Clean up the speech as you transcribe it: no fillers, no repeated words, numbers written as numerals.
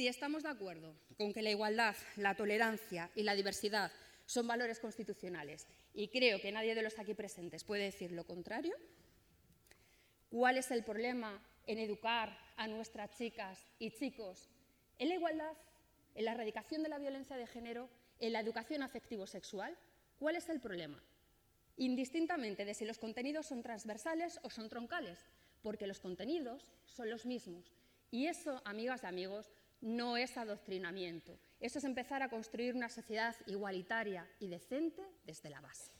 Si estamos de acuerdo con que la igualdad, la tolerancia y la diversidad son valores constitucionales, y creo que nadie de los aquí presentes puede decir lo contrario, ¿cuál es el problema en educar a nuestras chicas y chicos en la igualdad, en la erradicación de la violencia de género, en la educación afectivo-sexual? ¿Cuál es el problema? Indistintamente de si los contenidos son transversales o son troncales, porque los contenidos son los mismos. Y eso, amigas y amigos, no es adoctrinamiento. Eso es empezar a construir una sociedad igualitaria y decente desde la base.